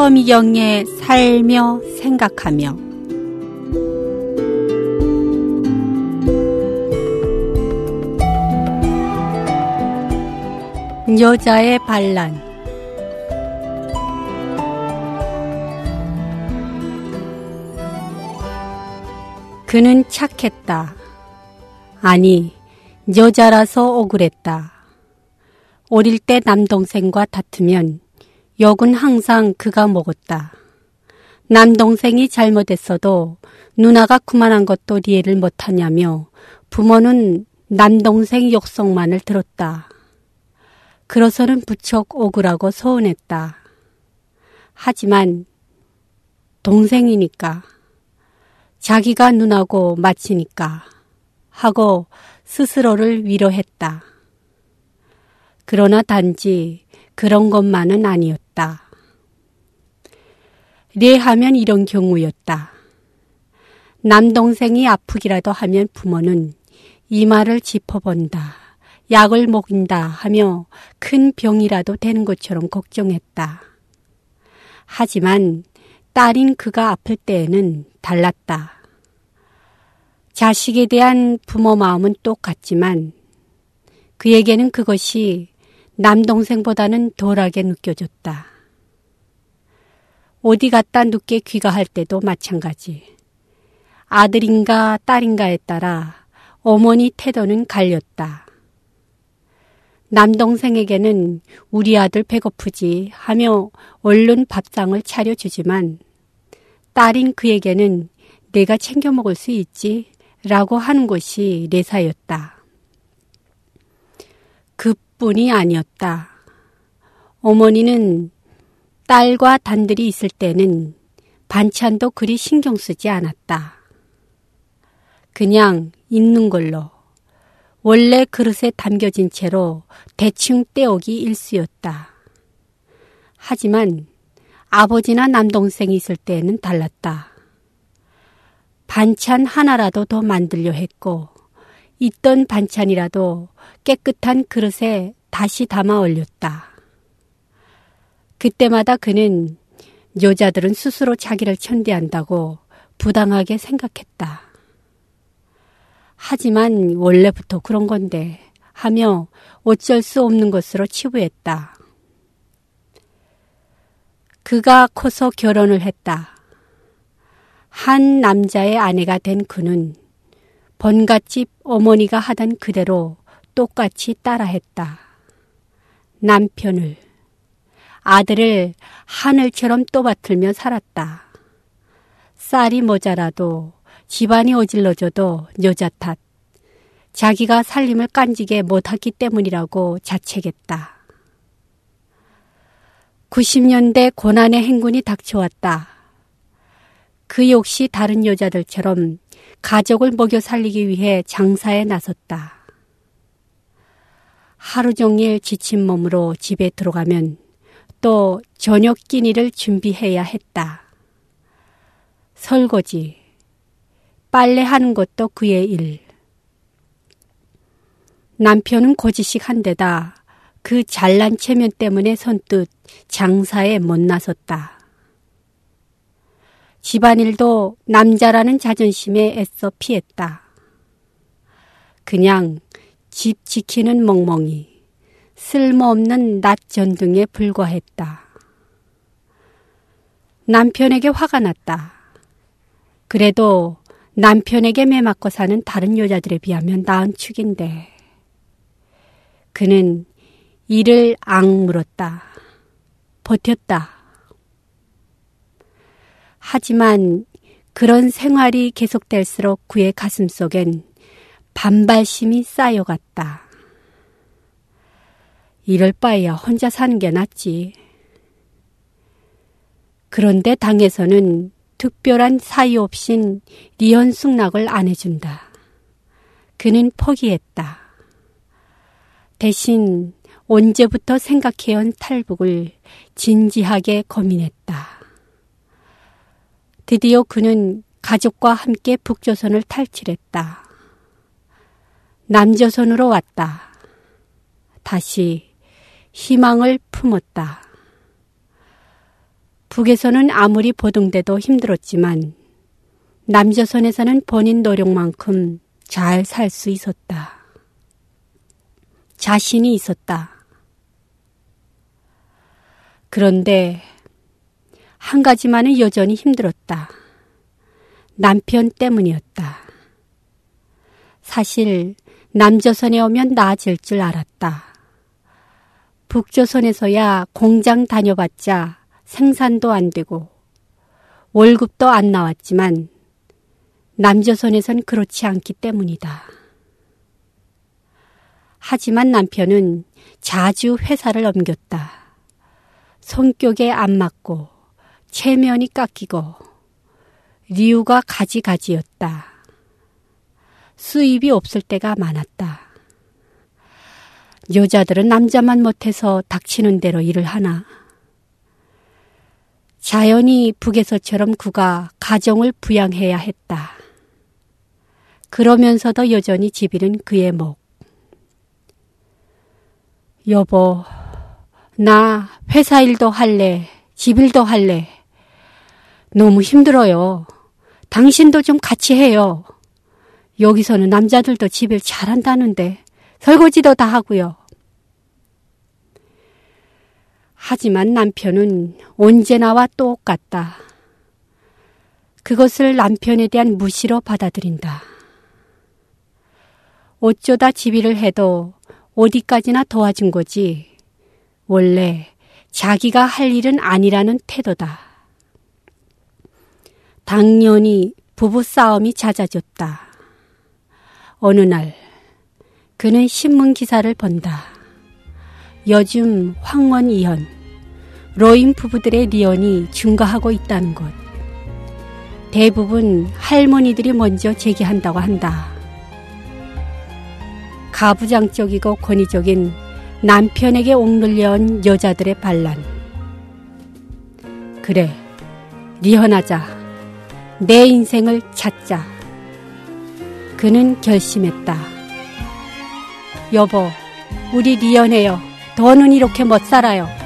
서미경에 살며 생각하며 여자의 반란. 그는 착했다. 아니, 여자라서 억울했다. 어릴 때 남동생과 다투면 욕은 항상 그가 먹었다. 남동생이 잘못했어도 누나가 그만한 것도 이해를 못하냐며 부모는 남동생 욕성만을 들었다. 그러서는 부쩍 억울하고 서운했다. 하지만 동생이니까, 자기가 누나고 마치니까 하고 스스로를 위로했다. 그러나 단지 그런 것만은 아니었다.례하면 이런 경우였다. 남동생이 아프기라도 하면 부모는 이마를 짚어본다, 약을 먹인다 하며 큰 병이라도 되는 것처럼 걱정했다. 하지만 딸인 그가 아플 때에는 달랐다. 자식에 대한 부모 마음은 똑같지만 그에게는 그것이 남동생보다는 덜하게 느껴졌다. 어디 갔다 늦게 귀가할 때도 마찬가지. 아들인가 딸인가에 따라 어머니 태도는 갈렸다. 남동생에게는 우리 아들 배고프지 하며 얼른 밥상을 차려주지만 딸인 그에게는 내가 챙겨 먹을 수 있지 라고 하는 것이 내사였다. 그뿐이 아니었다. 어머니는 딸과 단둘이 있을 때는 반찬도 그리 신경 쓰지 않았다. 그냥 있는 걸로, 원래 그릇에 담겨진 채로 대충 떼오기 일쑤였다. 하지만 아버지나 남동생이 있을 때는 달랐다. 반찬 하나라도 더 만들려 했고 있던 반찬이라도 깨끗한 그릇에 다시 담아 올렸다. 그때마다 그는 여자들은 스스로 자기를 천대한다고 부당하게 생각했다. 하지만 원래부터 그런 건데 하며 어쩔 수 없는 것으로 치부했다. 그가 커서 결혼을 했다. 한 남자의 아내가 된 그는 번갓집 어머니가 하던 그대로 똑같이 따라했다. 남편을, 아들을 하늘처럼 떠받들며 살았다. 쌀이 모자라도 집안이 어질러져도 여자 탓, 자기가 살림을 깐지게 못하기 때문이라고 자책했다. 90년대 고난의 행군이 닥쳐왔다. 그 역시 다른 여자들처럼 가족을 먹여 살리기 위해 장사에 나섰다. 하루 종일 지친 몸으로 집에 들어가면 또 저녁 끼니를 준비해야 했다. 설거지, 빨래하는 것도 그의 일. 남편은 고지식 한 데다 그 잘난 체면 때문에 선뜻 장사에 못 나섰다. 집안일도 남자라는 자존심에 애써 피했다. 그냥 집 지키는 멍멍이, 쓸모없는 낯 전등에 불과했다. 남편에게 화가 났다. 그래도 남편에게 매맞고 사는 다른 여자들에 비하면 나은 축인데. 그는 이를 악물었다. 버텼다. 하지만 그런 생활이 계속될수록 그의 가슴속엔 반발심이 쌓여갔다. 이럴 바에야 혼자 사는 게 낫지. 그런데 당에서는 특별한 사유 없인 리혼 승낙을 안 해준다. 그는 포기했다. 대신 언제부터 생각해온 탈북을 진지하게 고민했다. 드디어 그는 가족과 함께 북조선을 탈출했다. 남조선으로 왔다. 다시 희망을 품었다. 북에서는 아무리 보등돼도 힘들었지만 남조선에서는 본인 노력만큼 잘 살 수 있었다. 자신이 있었다. 그런데 한 가지만은 여전히 힘들었다. 남편 때문이었다. 사실 남조선에 오면 나아질 줄 알았다. 북조선에서야 공장 다녀봤자 생산도 안 되고 월급도 안 나왔지만 남조선에선 그렇지 않기 때문이다. 하지만 남편은 자주 회사를 옮겼다. 성격에 안 맞고 체면이 깎이고 리우가 가지가지였다. 수입이 없을 때가 많았다. 여자들은 남자만 못해서 닥치는 대로 일을 하나. 자연히 북에서처럼 그가 가정을 부양해야 했다. 그러면서도 여전히 집일은 그의 목. 여보, 나 회사 일도 할래, 집 일도 할래. 너무 힘들어요. 당신도 좀 같이 해요. 여기서는 남자들도 집일 잘한다는데 설거지도 다 하고요. 하지만 남편은 언제나와 똑같다. 그것을 남편에 대한 무시로 받아들인다. 어쩌다 집일을 해도 어디까지나 도와준 거지 원래 자기가 할 일은 아니라는 태도다. 당연히 부부싸움이 잦아졌다. 어느 날 그는 신문 기사를 본다. 요즘 황원 이혼, 로인 부부들의离婚이 증가하고 있다는 것. 대부분 할머니들이 먼저 제기한다고 한다. 가부장적이고 권위적인 남편에게 옥눌려온 여자들의 반란. 그래,離婚하자. 내 인생을 찾자. 그는 결심했다. 여보, 우리離婚해요. 더는 이렇게 못 살아요.